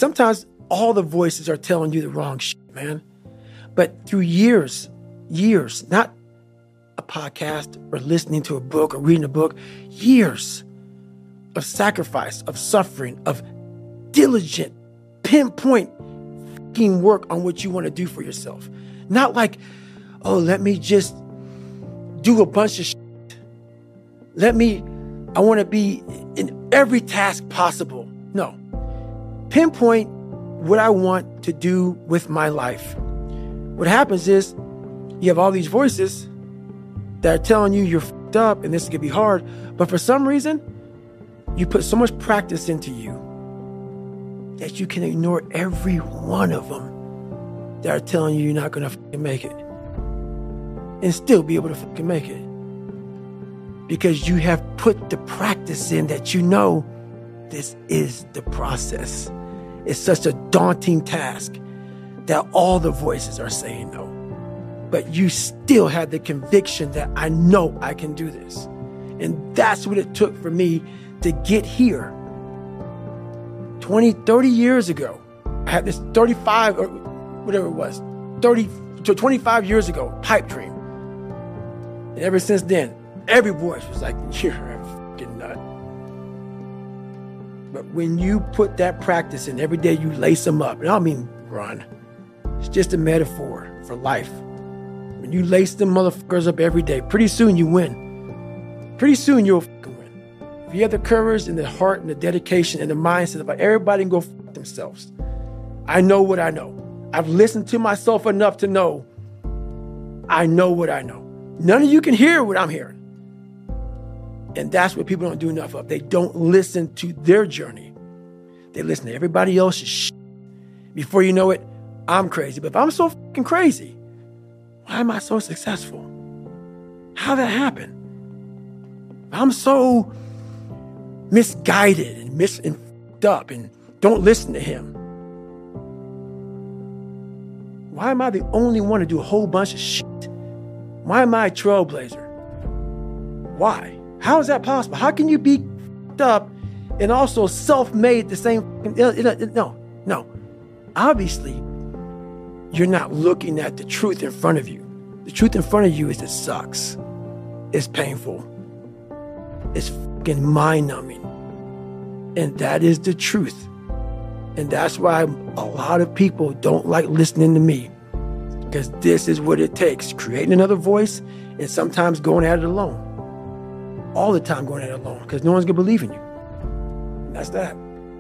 sometimes all the voices are telling you the wrong shit, man. But through years, not a podcast or listening to a book or reading a book, years of sacrifice, of suffering, of diligent, pinpoint fucking work on what you want to do for yourself. Not like, oh, let me just do a bunch of shit. I want to be in every task possible. No. Pinpoint what I want to do with my life. What happens is you have all these voices that are telling you you're fucked up and this is going to be hard. But for some reason, you put so much practice into you that you can ignore every one of them that are telling you you're not going to fucking make it. And still be able to fucking make it. Because you have put the practice in that you know this is the process. It's such a daunting task that all the voices are saying no. But you still have the conviction that I know I can do this. And that's what it took for me to get here. 20, 30 years ago, I had this 35 or whatever it was, 30 to 25 years ago, pipe dream. And ever since then, every voice was like, you're a fucking nut. But when you put that practice in, every day you lace them up, and I don't mean run. It's just a metaphor for life. When you lace them motherfuckers up every day, pretty soon you win. Pretty soon you'll fucking win. If you have the courage and the heart and the dedication and the mindset of everybody can go fuck themselves. I know what I know. I've listened to myself enough to know I know what I know. None of you can hear what I'm hearing. And that's what people don't do enough of. They don't listen to their journey. They listen to everybody else's shit. Before you know it, I'm crazy. But if I'm so fucking crazy, why am I so successful? How'd that happen? I'm so misguided and fucked up and don't listen to him. Why am I the only one to do a whole bunch of shit? Why am I a trailblazer? Why? How is that possible? How can you be fucked up and also self-made the same? No. Obviously, you're not looking at the truth in front of you. The truth in front of you is it sucks. It's painful. It's fucking mind-numbing. And that is the truth. And that's why a lot of people don't like listening to me. Because this is what it takes. Creating another voice and sometimes going at it alone. All the time going at it alone. Because no one's going to believe in you. And that's that.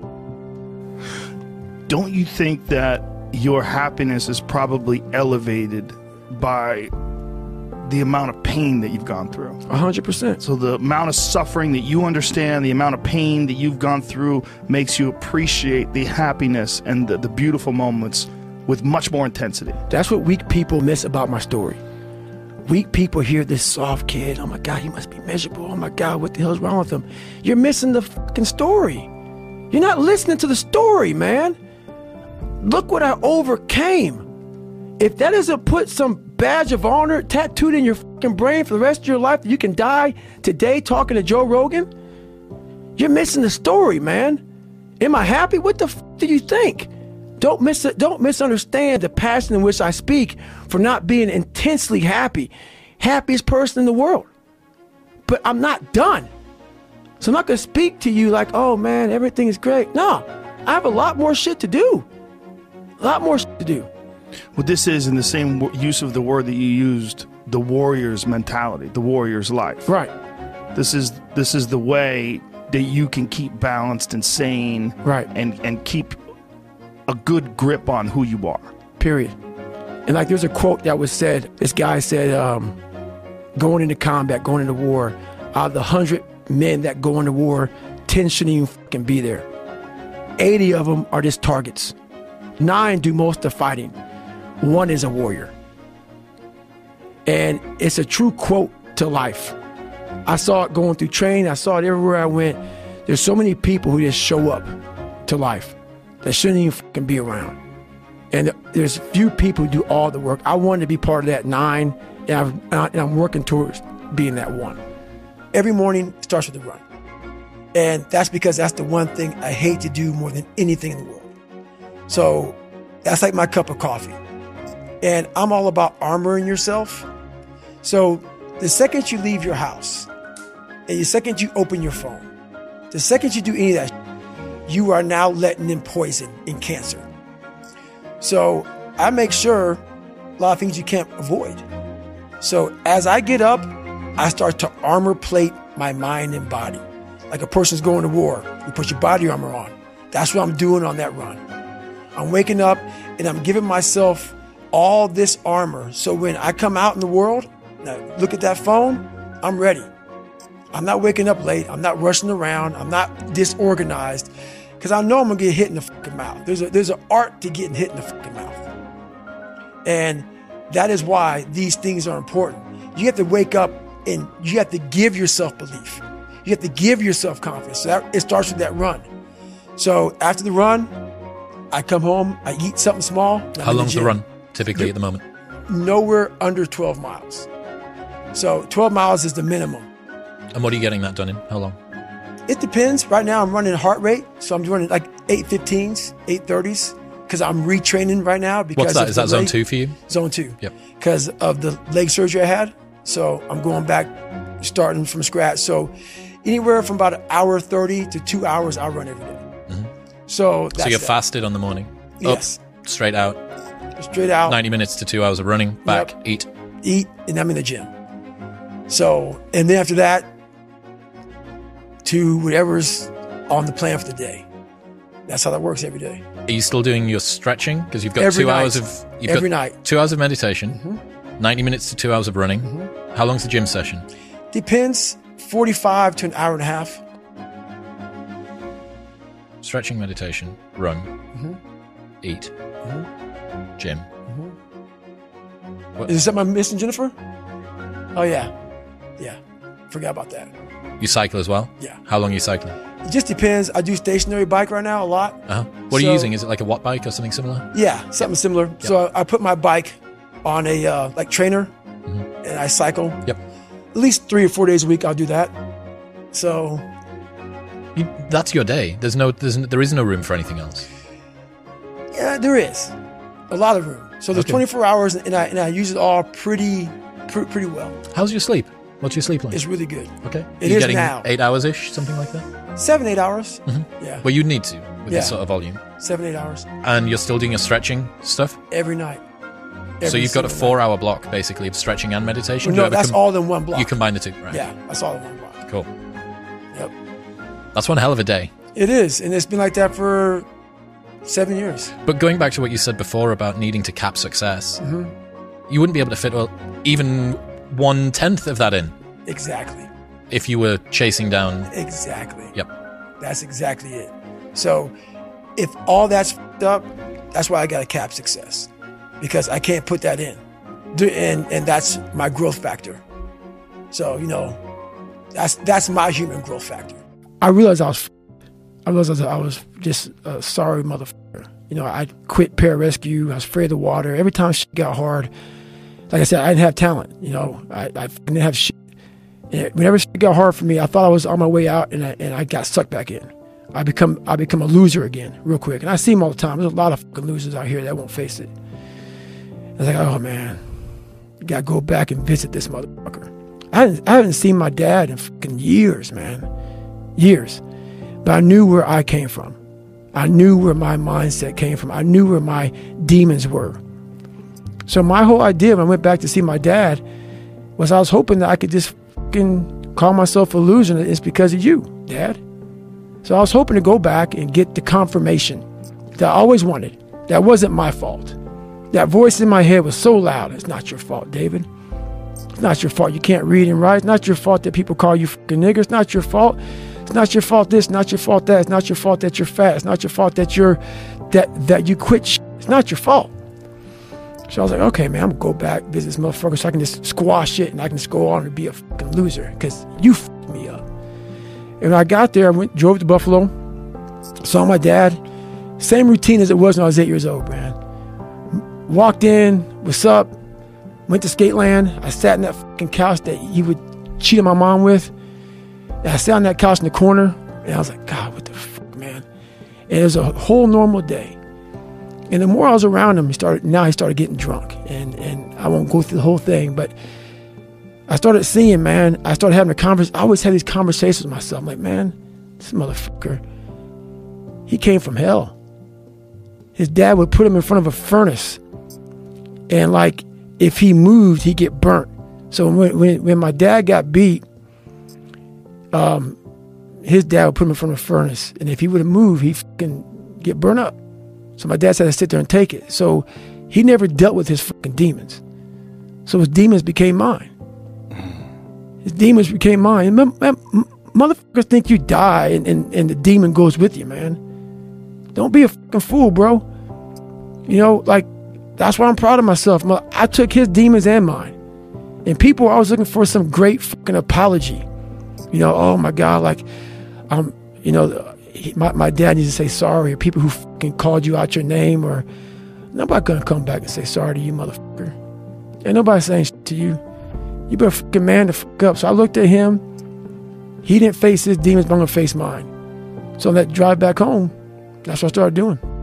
Don't you think that your happiness is probably elevated by the amount of pain that you've gone through? 100%. So the amount of suffering that you understand, the amount of pain that you've gone through makes you appreciate the happiness and the beautiful moments with much more intensity. That's what weak people miss about my story. Weak people hear this soft kid, oh my God, he must be miserable. Oh my God, what the hell's wrong with him? You're missing the fucking story. You're not listening to the story, man. Look what I overcame. If that doesn't put some badge of honor tattooed in your fucking brain for the rest of your life, that you can die today talking to Joe Rogan, you're missing the story, man. Am I happy? What the fuck do you think? Don't misunderstand the passion in which I speak for not being intensely happy. Happiest person in the world. But I'm not done. So I'm not going to speak to you like, oh man, everything is great. No, I have a lot more shit to do. A lot more shit to do. Well, this is in the same use of the word that you used, the warrior's mentality, the warrior's life. Right. This is the way that you can keep balanced and sane. Right. And keep a good grip on who you are. Period. And like there's a quote that was said, this guy said, going into combat, going into war, out of the 100 men that go into war, 10 shouldn't even fucking be there. 80 of them are just targets. 9 do most of the fighting. 1 is a warrior. And it's a true quote to life. I saw it going through training. I saw it everywhere I went. There's so many people who just show up to life that shouldn't even fucking be around. And there's few people who do all the work. I wanted to be part of that 9, and I'm working towards being that 1. Every morning starts with a run. And that's because that's the one thing I hate to do more than anything in the world. So that's like my cup of coffee. And I'm all about armoring yourself. So the second you leave your house, and the second you open your phone, the second you do any of that, you are now letting in poison in cancer. So I make sure a lot of things you can't avoid. So as I get up, I start to armor plate my mind and body. Like a person's going to war, you put your body armor on. That's what I'm doing on that run. I'm waking up and I'm giving myself all this armor. So when I come out in the world, now look at that phone, I'm ready. I'm not waking up late. I'm not rushing around. I'm not disorganized because I know I'm going to get hit in the fucking mouth. There's an art to getting hit in the fucking mouth. And that is why these things are important. You have to wake up and you have to give yourself belief. You have to give yourself confidence. So it starts with that run. So after the run, I come home, I eat something small. How long's the run typically at the moment? Nowhere under 12 miles. So 12 miles is the minimum. And what are you getting that done in? How long? It depends. Right now I'm running heart rate. So I'm running like 8:15s, 8:30s because I'm retraining right now. Because what's that? Is that zone 2 for you? Zone 2. Yep. Because of the leg surgery I had. So I'm going back, starting from scratch. So anywhere from about 1:30 to 2 hours, I run every day. Mm-hmm. So you're fasted on the morning? Yes. Up, straight out? Straight out. 90 minutes to 2 hours of running, back, Yep. Eat, and I'm in the gym. So, and then after that, to whatever's on the plan for the day. That's how that works every day. Are you still doing your stretching? Because you've got Every 2 night. hours of... Every night. 2 hours of meditation, Mm-hmm. 90 minutes to 2 hours of running. Mm-hmm. How long's the gym session? Depends, 45 to an hour and a half. Stretching, meditation, run, eat, gym. What? Is there something I'm missing, Jennifer? Oh, yeah. Yeah. Forgot about that. You cycle as well? Yeah. How long are you cycling? It just depends. I do stationary bike right now a lot. What are you using? Is it like a watt bike or something similar? Yeah, something similar. Yep. So I put my bike on a like trainer and I cycle. Yep. At least 3 or 4 days a week I'll do that. So... that's your day. There is no room for anything else. Yeah, there is. A lot of room. So there's 24 hours and I use it all pretty well. How's your sleep? What's your sleep like? It's really good. Okay. It You're is getting now. 8 hours-ish, something like that? 7, 8 hours. Yeah. Well, you'd need to with this sort of volume. 7, 8 hours. And you're still doing your stretching stuff? Every night. So you've got a 4-hour block, basically, of stretching and meditation? Well, no, that's all in one block. You combine the two, right? Yeah, that's all in one block. Cool. Yep. That's one hell of a day. It is, and it's been like that for 7 years. But going back to what you said before about needing to cap success, you wouldn't be able to fit even 1/10 of that in. Exactly. If you were chasing down... Exactly. Yep. That's exactly it. So if all that's f***ed up, that's why I got to cap success. Because I can't put that in. And that's my growth factor. So, that's my human growth factor. I realized I was just a sorry motherfucker. I quit pararescue. I was afraid of the water. Every time shit got hard, like I said, I didn't have talent. I didn't have shit. And whenever shit got hard for me, I thought I was on my way out, and I got sucked back in. I become a loser again real quick. And I see them all the time. There's a lot of fucking losers out here that won't face it. I was like, oh man, you gotta go back and visit this motherfucker. I haven't seen my dad in fucking years, man. Years. But I knew where I came from. I knew where my mindset came from. I knew where my demons were. So my whole idea when I went back to see my dad was I was hoping that I could just fucking call myself a loser, and it's because of you, Dad. So I was hoping to go back and get the confirmation that I always wanted. That wasn't my fault. That voice in my head was so loud. It's not your fault, David. It's not your fault you can't read and write. It's not your fault that people call you fucking nigger. It's not your fault. It's not your fault this, not your fault that. It's not your fault that you're fat. It's not your fault that you quit shit. It's not your fault. So I was like, okay, man, I'm going to go back, visit this motherfucker so I can just squash it and I can just go on and be a fucking loser because you fucked me up. And when I got there, I drove to Buffalo, saw my dad. Same routine as it was when I was 8 years old, man. Walked in, what's up? Went to Skateland. I sat in that fucking couch that he would cheat on my mom with. And I sat on that couch in the corner, and I was like, God, what the fuck, man? And it was a whole normal day. And the more I was around him, he started getting drunk. And I won't go through the whole thing, but I started seeing, man, I started having I always had these conversations with myself. I'm like, man, this motherfucker, he came from hell. His dad would put him in front of a furnace. And like, if he moved, he'd get burnt. So when my dad got beat, his dad would put him in front of a furnace. And if he would have moved, he'd fucking get burnt up. So my dad had to sit there and take it. So he never dealt with his fucking demons. So his demons became mine. His demons became mine. And motherfuckers think you die and the demon goes with you, man. Don't be a fucking fool, bro. You know, like, that's why I'm proud of myself. I took his demons and mine. And people were always looking for some great fucking apology. You know, oh my God, like, you know, my dad needs to say sorry, or people who fucking called you out your name, or nobody gonna come back and say sorry to you, motherfucker. Ain't nobody saying shit to you. You better fucking man the fuck up. So I looked at him. He didn't face his demons, but I'm gonna face mine. So on that drive back home, that's what I started doing.